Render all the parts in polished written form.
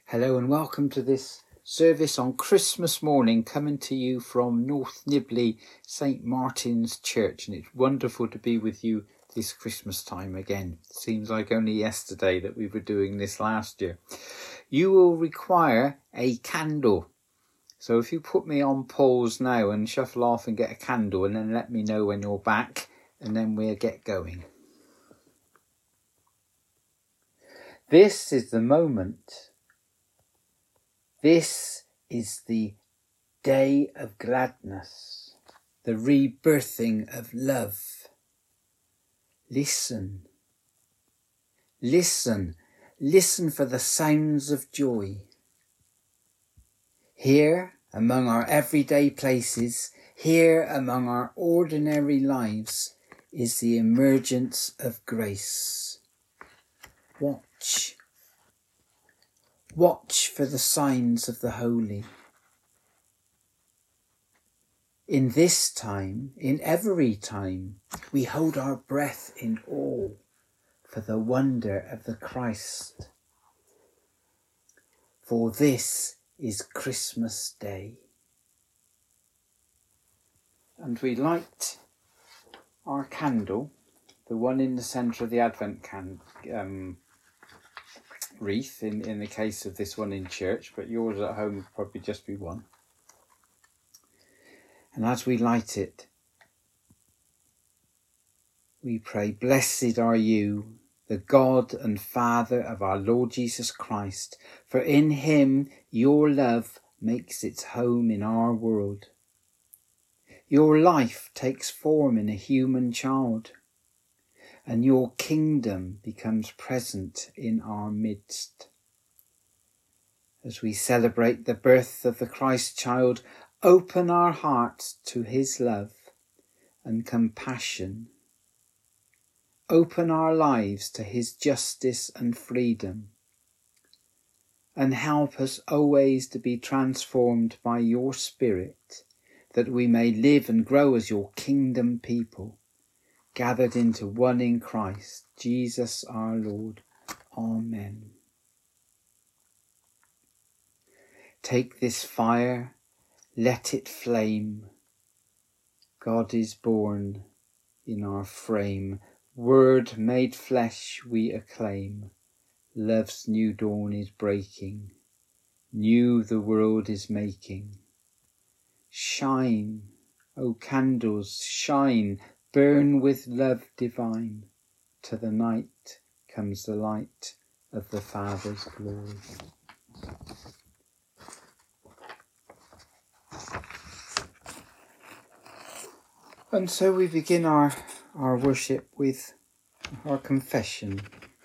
Hello and welcome to this service on Christmas morning, coming to you from North Nibley St Martin's Church, and it's wonderful to be with you this Christmas time again. It seems like only yesterday that we were doing this last year. You will require a candle, so if you put me on pause now and shuffle off and get a candle, and then let me know when you're back, and then we'll get going. This is the moment. This is the day of gladness, the rebirthing of love. Listen, listen, listen for the sounds of joy. Here, among our everyday places, here among our ordinary lives, is the emergence of grace. Watch. Watch for the signs of the holy. In this time, in every time, we hold our breath in awe for the wonder of the Christ. For this is Christmas Day. And we light our candle, the one in the centre of the Advent wreath in the case of this one in church, but yours at home will probably just be one. And as we light it, we pray, "Blessed are you, the God and Father of our Lord Jesus Christ, for in him your love makes its home in our world. Your life takes form in a human child, and your kingdom becomes present in our midst." As we celebrate the birth of the Christ child, open our hearts to his love and compassion. Open our lives to his justice and freedom, and help us always to be transformed by your Spirit, that we may live and grow as your kingdom people, gathered into one in Christ, Jesus our Lord. Amen. Take this fire, let it flame. God is born in our frame. Word made flesh we acclaim. Love's new dawn is breaking. New the world is making. Shine, O candles, shine. Burn with love divine. To the night comes the light of the Father's glory. And so we begin our worship with our confession.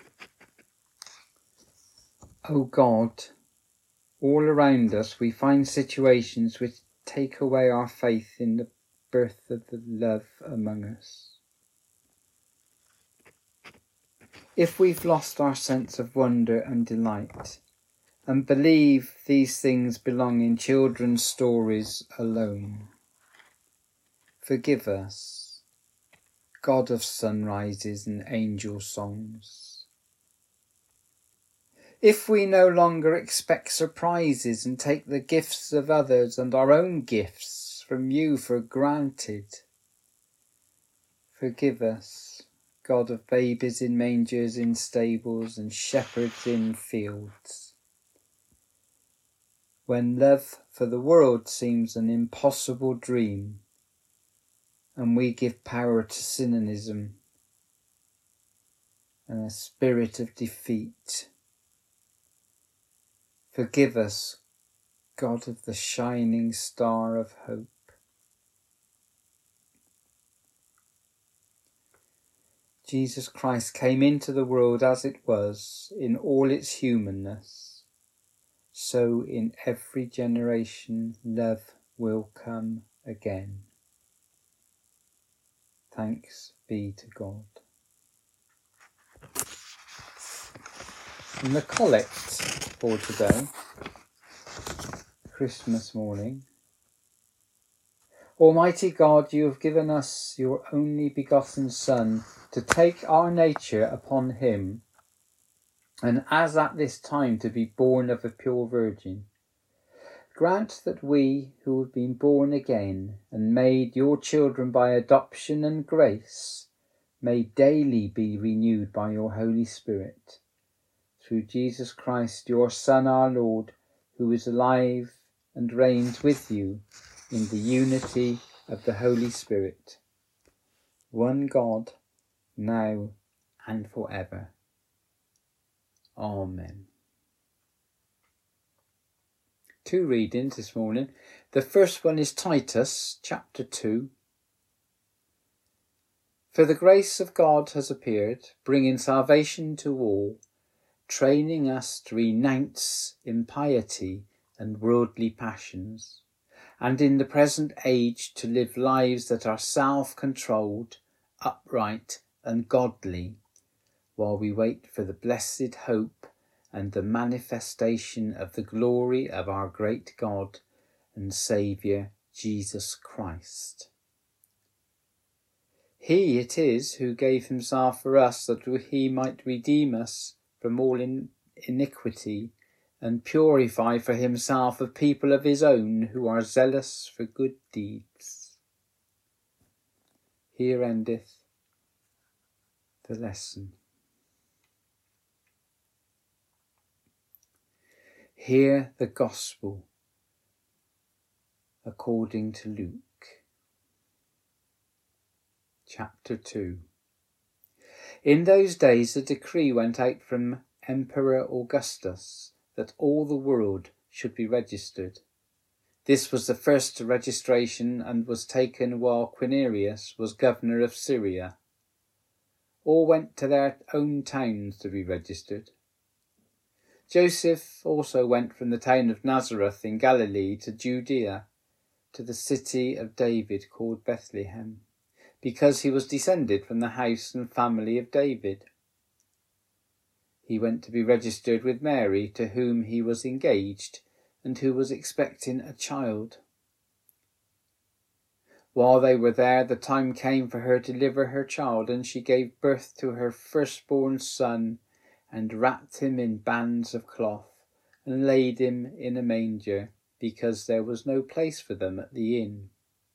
O God, all around us we find situations which take away our faith in the birth of the love among us. If we've lost our sense of wonder and delight, and believe these things belong in children's stories alone, forgive us, God of sunrises and angel songs. If we no longer expect surprises and take the gifts of others and our own gifts from you for granted, forgive us, God of babies in mangers, in stables, and shepherds in fields. When love for the world seems an impossible dream, and we give power to cynicism and a spirit of defeat, forgive us, God of the shining star of hope. Jesus Christ came into the world as it was, in all its humanness. So in every generation love will come again. Thanks be to God. And the collect for today, Christmas morning. Almighty God, you have given us your only begotten Son to take our nature upon him and as at this time to be born of a pure virgin. Grant that we, who have been born again and made your children by adoption and grace, may daily be renewed by your Holy Spirit. Through Jesus Christ, your Son, our Lord, who is alive and reigns with you in the unity of the Holy Spirit, one God, now and forever. Amen. 2 readings this morning. The first one is Titus chapter 2. For the grace of God has appeared, bringing salvation to all, training us to renounce impiety and worldly passions, and in the present age to live lives that are self-controlled, upright and godly, while we wait for the blessed hope and the manifestation of the glory of our great God and Saviour, Jesus Christ. He it is who gave himself for us that he might redeem us from all iniquity and purify for himself a people of his own who are zealous for good deeds. Here endeth the lesson. Hear the Gospel according to Luke. Chapter 2. In those days a decree went out from Emperor Augustus that all the world should be registered. This was the first registration and was taken while Quirinius was governor of Syria. All went to their own towns to be registered. Joseph also went from the town of Nazareth in Galilee to Judea, to the city of David called Bethlehem, because he was descended from the house and family of David. He went to be registered with Mary, to whom he was engaged, and who was expecting a child. While they were there, the time came for her to deliver her child, and she gave birth to her firstborn son, and wrapped him in bands of cloth, and laid him in a manger, because there was no place for them at the inn.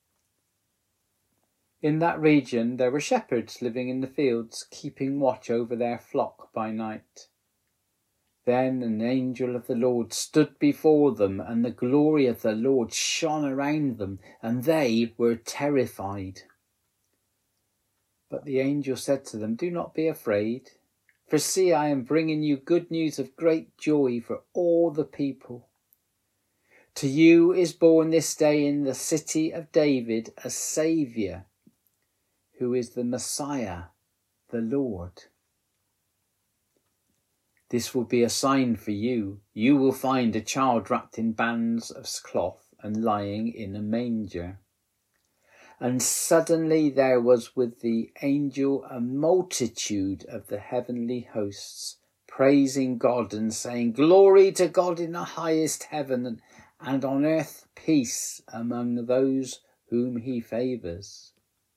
In that region there were shepherds living in the fields, keeping watch over their flock by night. Then an angel of the Lord stood before them, and the glory of the Lord shone around them, and they were terrified. But the angel said to them, "Do not be afraid. For see, I am bringing you good news of great joy for all the people. To you is born this day in the city of David a Saviour, who is the Messiah, the Lord. This will be a sign for you. You will find a child wrapped in bands of cloth and lying in a manger." And suddenly there was with the angel a multitude of the heavenly hosts, praising God and saying, "Glory to God in the highest heaven, and on earth peace among those whom he favours."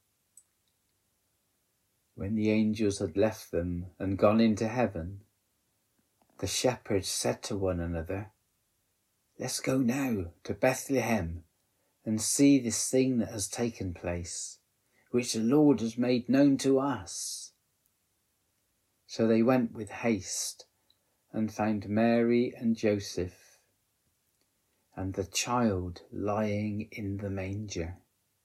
When the angels had left them and gone into heaven, the shepherds said to one another, "Let's go now to Bethlehem and see this thing that has taken place, which the Lord has made known to us." So they went with haste and found Mary and Joseph and the child lying in the manger.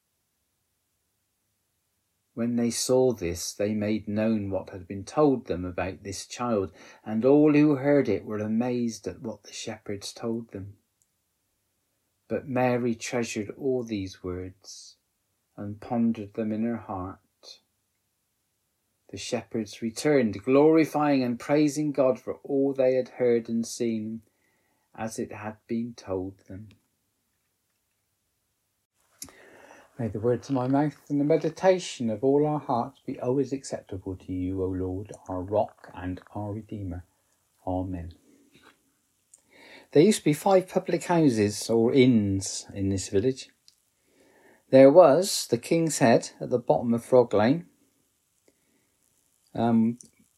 When they saw this, they made known what had been told them about this child, and all who heard it were amazed at what the shepherds told them. But Mary treasured all these words and pondered them in her heart. The shepherds returned, glorifying and praising God for all they had heard and seen, as it had been told them. May the words of my mouth and the meditation of all our hearts be always acceptable to you, O Lord, our rock and our Redeemer. Amen. There used to be 5 public houses or inns in this village. There was the King's Head at the bottom of Frog Lane,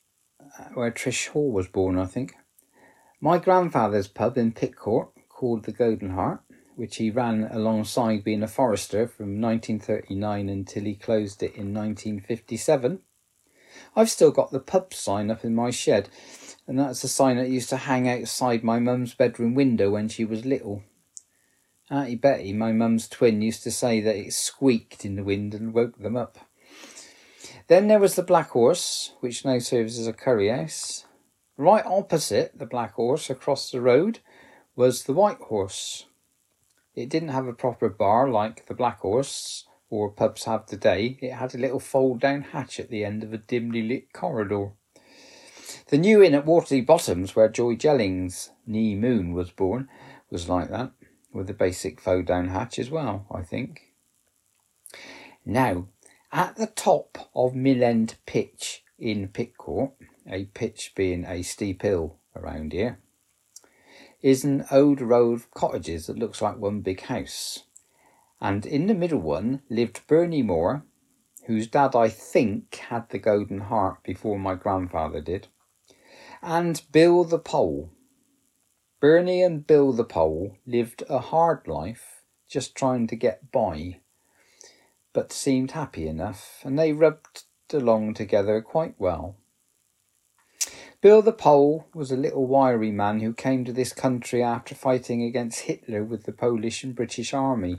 where Trish Hall was born, I think. My grandfather's pub in Pitcourt, called the Golden Heart, which he ran alongside being a forester from 1939 until he closed it in 1957. I've still got the pub sign up in my shed, and that's a sign that used to hang outside my mum's bedroom window when she was little. Auntie Betty, my mum's twin, used to say that it squeaked in the wind and woke them up. Then there was the Black Horse, which now serves as a curry house. Right opposite the Black Horse, across the road, was the White Horse. It didn't have a proper bar like the Black Horse or pubs have today. It had a little fold-down hatch at the end of a dimly lit corridor. The New Inn at Waterley Bottoms, where Joy Jellings' Nee Moon was born, was like that, with a basic fold-down hatch as well, I think. Now, at the top of Mill End Pitch in Pitcourt, a pitch being a steep hill around here, is an old row of cottages that looks like one big house. And in the middle one lived Bernie Moore, whose dad, I think, had the Golden Heart before my grandfather did, and Bill the Pole. Bernie and Bill the Pole lived a hard life, just trying to get by, but seemed happy enough, and they rubbed along together quite well. Bill the Pole was a little wiry man who came to this country after fighting against Hitler with the Polish and British Army.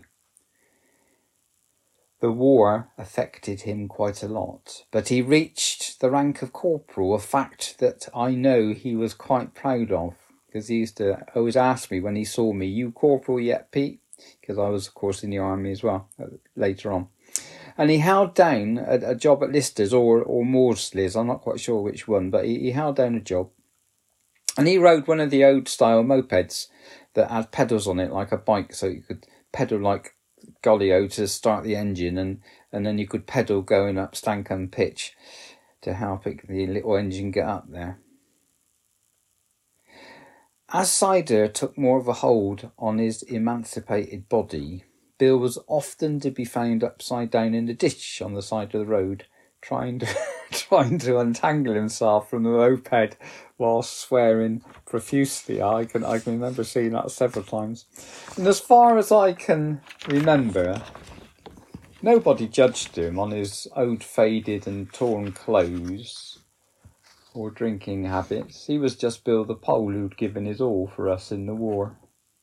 The war affected him quite a lot, but he reached the rank of corporal, a fact that I know he was quite proud of, because he used to always ask me when he saw me, "You corporal yet, Pete?" Because I was, of course, in the army as well, later on. And he held down a job at Lister's or Maudslay's, I'm not quite sure which one, but he held down a job. And he rode one of the old style mopeds that had pedals on it like a bike, so you could pedal like golly-o to start the engine, and then you could pedal going up Stancombe Pitch to help the little engine get up there. As cider took more of a hold on his emancipated body, Bill was often to be found upside down in the ditch on the side of the road, trying to untangle himself from the moped while swearing profusely. I can remember seeing that several times. And as far as I can remember, nobody judged him on his old faded and torn clothes or drinking habits. He was just Bill the Pole who'd given his all for us in the war.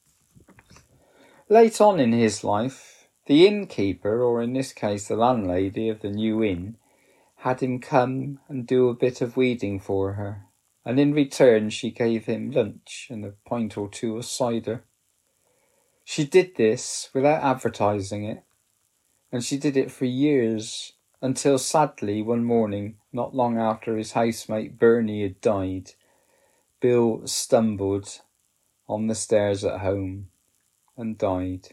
Late on in his life, the innkeeper, or in this case the landlady of the New Inn, had him come and do a bit of weeding for her, and in return she gave him lunch and a pint or two of cider. She did this without advertising it, and she did it for years, until sadly one morning, not long after his housemate Bernie had died, Bill stumbled on the stairs at home and died.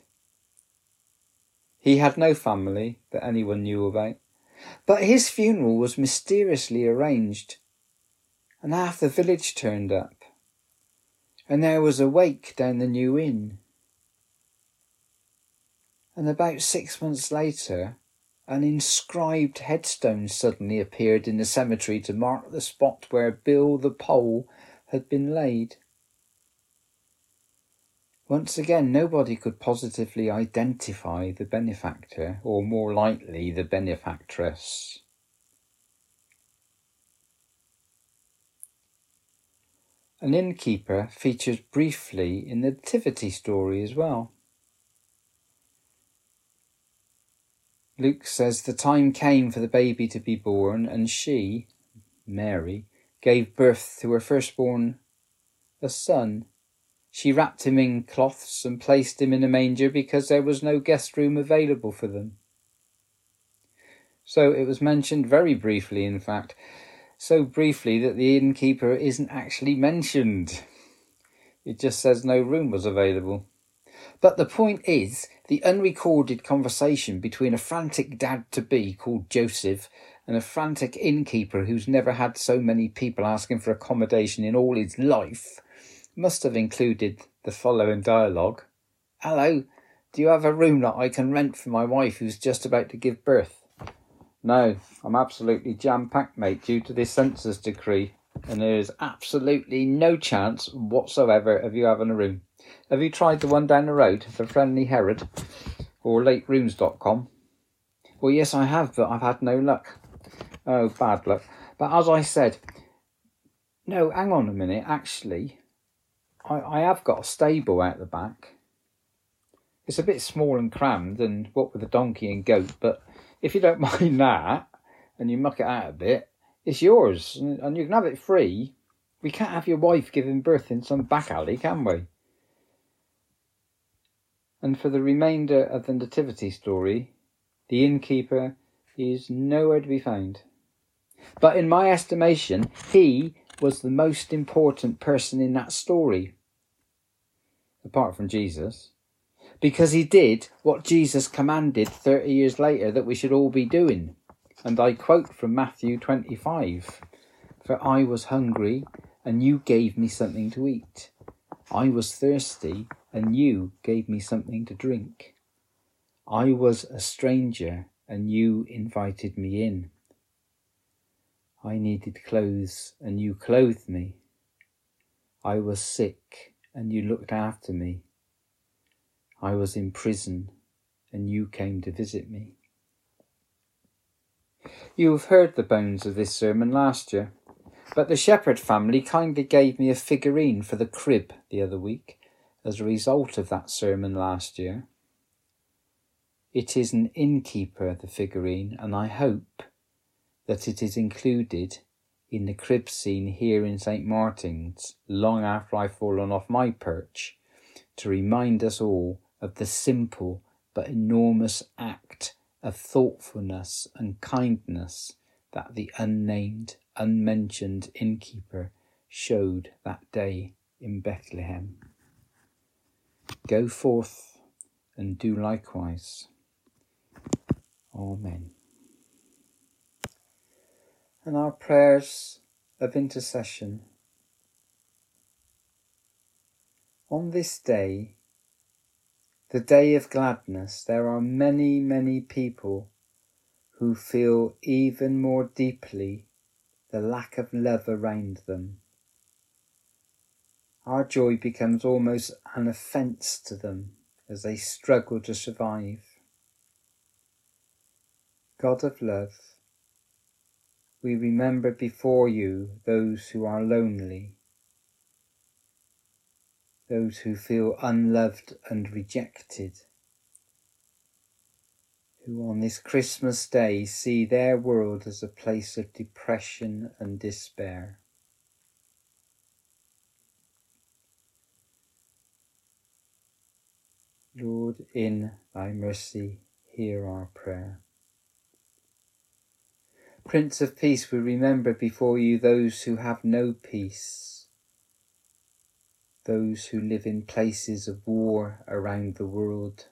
He had no family that anyone knew about, but his funeral was mysteriously arranged, and half the village turned up, and there was a wake down the New Inn. And about 6 months later, an inscribed headstone suddenly appeared in the cemetery to mark the spot where Bill the Pole had been laid. Once again, nobody could positively identify the benefactor, or more likely, the benefactress. An innkeeper features briefly in the nativity story as well. Luke says the time came for the baby to be born, and she, Mary, gave birth to her firstborn, a son. She wrapped him in cloths and placed him in a manger because there was no guest room available for them. So it was mentioned very briefly, in fact, so briefly that the innkeeper isn't actually mentioned. It just says no room was available. But the point is, the unrecorded conversation between a frantic dad-to-be called Joseph and a frantic innkeeper who's never had so many people asking for accommodation in all his life must have included the following dialogue. "Hello, do you have a room that I can rent for my wife who's just about to give birth?" "No, I'm absolutely jam-packed, mate, due to this census decree. and there's absolutely no chance whatsoever of you having a room. Have you tried the one down the road for Friendly Herod or laterooms.com? Well, yes, I have, but I've had no luck. Oh, bad luck. But as I said, no, hang on a minute, actually, I have got a stable out the back. It's a bit small and crammed, and what with a donkey and goat, but if you don't mind that, and you muck it out a bit, it's yours, and you can have it free. We can't have your wife giving birth in some back alley, can we? And for the remainder of the nativity story, the innkeeper is nowhere to be found. But in my estimation, he was the most important person in that story, apart from Jesus, because he did what Jesus commanded 30 years later that we should all be doing. And I quote from Matthew 25, "For I was hungry, and you gave me something to eat. I was thirsty, and you gave me something to drink. I was a stranger, and you invited me in. I needed clothes, and you clothed me. I was sick, and you looked after me. I was in prison, and you came to visit me." You have heard the bones of this sermon last year, but the Shepherd family kindly gave me a figurine for the crib the other week as a result of that sermon last year. It is an innkeeper, the figurine, and I hope that it is included in the crib scene here in St. Martin's long after I've fallen off my perch, to remind us all of the simple but enormous act of thoughtfulness and kindness that the unnamed, unmentioned innkeeper showed that day in Bethlehem. Go forth and do likewise. Amen. And our prayers of intercession. On this day, the day of gladness, there are many, many people who feel even more deeply the lack of love around them. Our joy becomes almost an offence to them as they struggle to survive. God of love, we remember before you those who are lonely, those who feel unloved and rejected, who on this Christmas day see their world as a place of depression and despair. Lord, in thy mercy, hear our prayer. Prince of Peace, we remember before you those who have no peace, those who live in places of war around the world.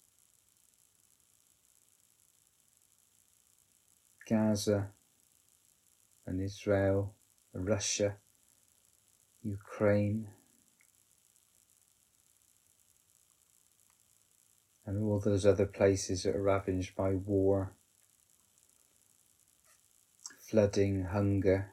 Gaza and Israel, Russia, Ukraine, and all those other places that are ravaged by war, flooding, hunger.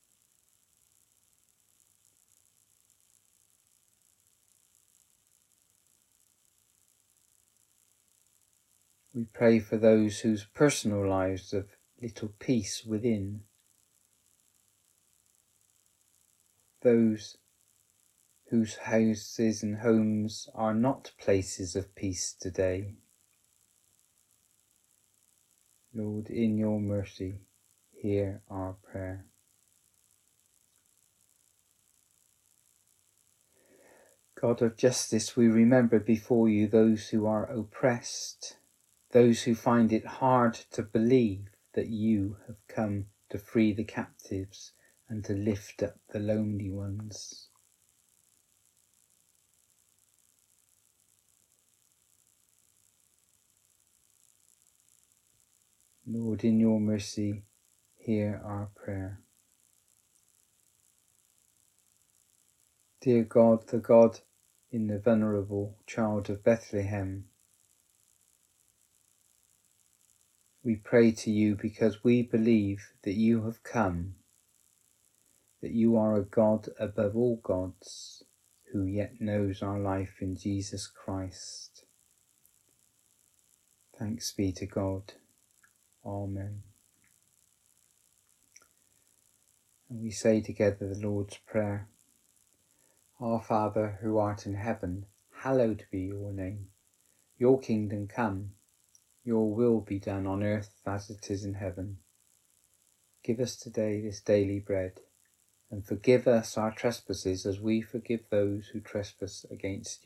We pray for those whose personal lives have little peace within, those whose houses and homes are not places of peace today. Lord, in your mercy, hear our prayer. God of justice, we remember before you those who are oppressed, those who find it hard to believe that you have come to free the captives and to lift up the lonely ones. Lord, in your mercy, hear our prayer. Dear God, the God in the venerable child of Bethlehem, we pray to you because we believe that you have come that you are a God above all gods, who yet knows our life in Jesus Christ. Thanks be to God. Amen. And we say together the Lord's Prayer. Our Father, who art in heaven, hallowed be your name. Your kingdom come, your will be done on earth as it is in heaven. Give us today this daily bread, and forgive us our trespasses as we forgive those who trespass against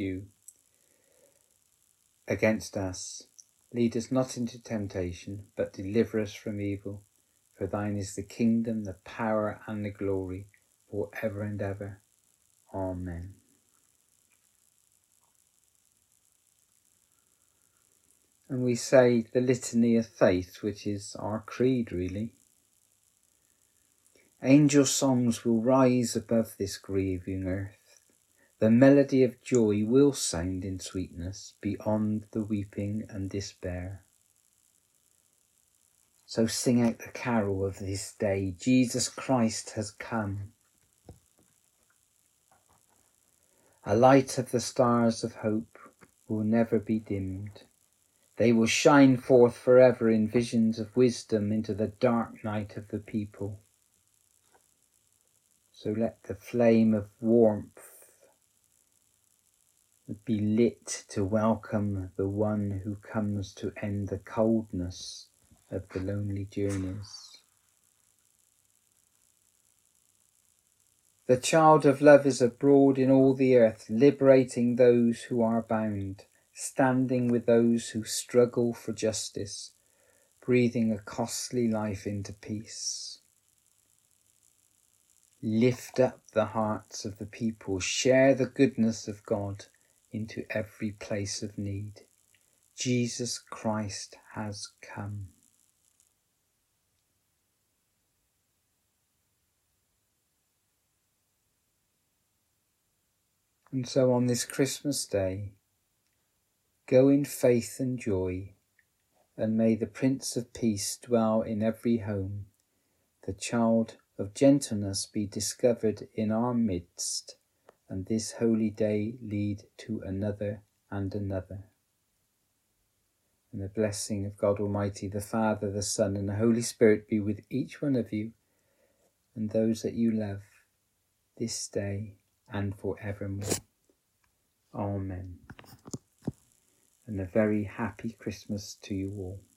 us. Lead us not into temptation, but deliver us from evil. For thine is the kingdom, the power and the glory, for ever and ever. Amen. And we say the Litany of Faith, which is our creed really. Angel songs will rise above this grieving earth. The melody of joy will sound in sweetness beyond the weeping and despair. So sing out the carol of this day. Jesus Christ has come. A light of the stars of hope will never be dimmed. They will shine forth forever in visions of wisdom into the dark night of the people. So let the flame of warmth be lit to welcome the one who comes to end the coldness of the lonely journeys. The child of love is abroad in all the earth, liberating those who are bound, standing with those who struggle for justice, breathing a costly life into peace. Lift up the hearts of the people, share the goodness of God into every place of need. Jesus Christ has come. And so on this Christmas day, go in faith and joy, and may the Prince of Peace dwell in every home. The child of gentleness be discovered in our midst, and this holy day lead to another and another. And the blessing of God Almighty, the Father, the Son, and the Holy Spirit be with each one of you and those that you love this day and forevermore. Amen. And a very happy Christmas to you all.